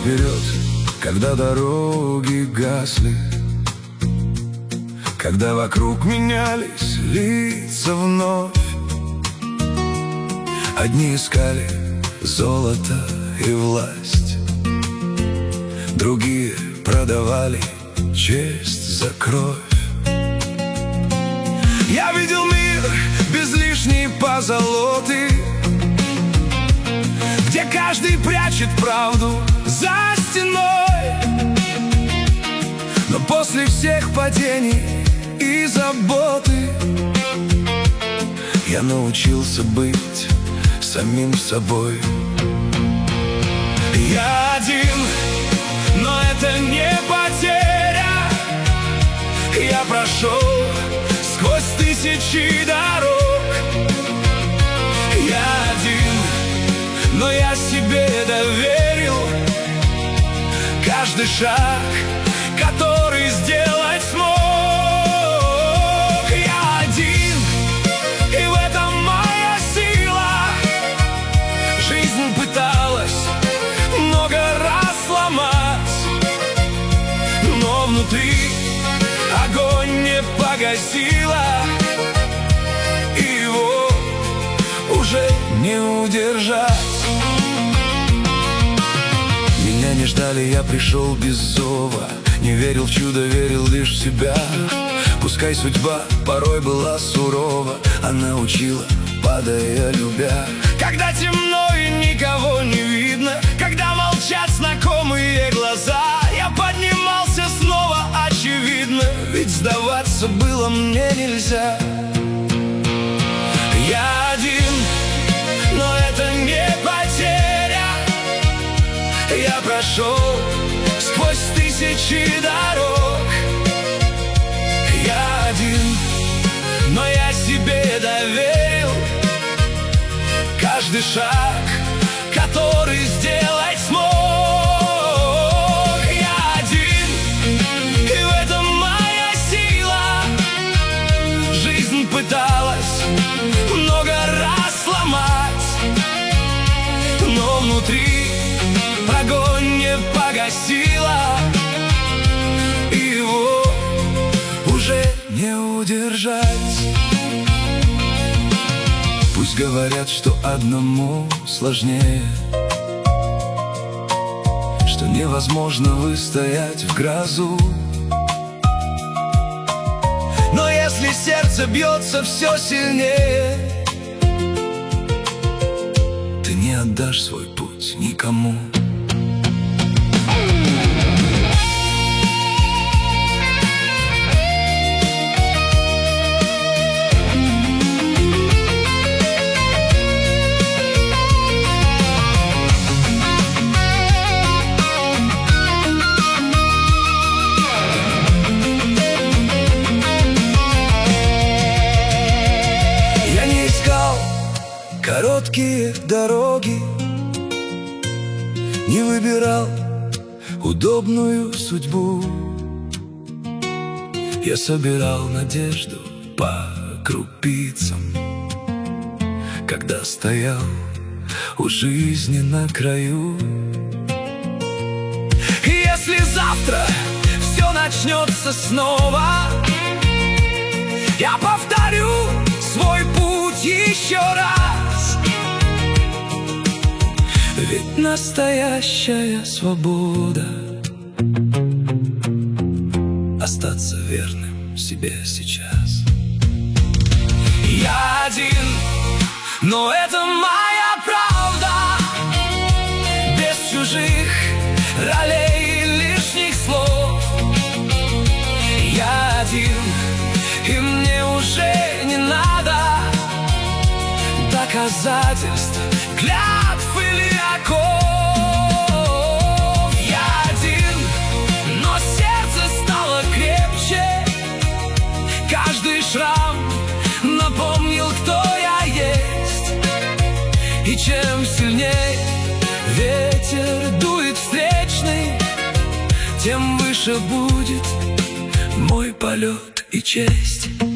вперед, когда дороги гасли, когда вокруг менялись лица вновь. Одни искали золото и власть, другие продавали честь за кровь. Я видел мир без лишней позолоты, где каждый прячет правду за стеной. Но после всех падений и заботы я научился быть самим собой. Я один, но это не потеря. Я прошел сквозь тысячи дорог. Я один, но я себе доверил каждый шаг, который сделать смог. Я один, и в этом моя сила. Жизнь пыталась много раз сломать, но внутри огонь не погасила, и его уже не удержать. Меня не ждали, я пришел без зова. Не верил в чудо, верил лишь в себя. Пускай судьба порой была сурова, она учила, падая, любя. Когда темно и никого не видно, когда молчат знакомые глаза, я поднимался снова, очевидно, ведь сдаваться было мне нельзя. Я один, но это не потеря. Я прошел сквозь тысячи дорог. Я один, но я себе доверил каждый шаг, который сделать смог. Я один, и в этом моя сила. Жизнь пыталась много раз сломать, но внутри огонь не погасила, и его уже не удержать. Пусть говорят, что одному сложнее, что невозможно выстоять в грозу. Но если сердце бьется все сильнее, ты не отдашь свой путь никому. Короткие дороги, не выбирал удобную судьбу. Я собирал надежду по крупицам, когда стоял у жизни на краю. И если завтра все начнется снова, я повторю свой путь еще раз. Ведь настоящая свобода — остаться верным себе сейчас. Я один, но это моя правда. Без чужих ролей и лишних слов. Я один, и мне уже не надо доказательств, клятв или оков. Я один, но сердце стало крепче. Каждый шрам напомнил, кто я есть. И чем сильнее ветер дует встречный, тем выше будет мой полет и честь.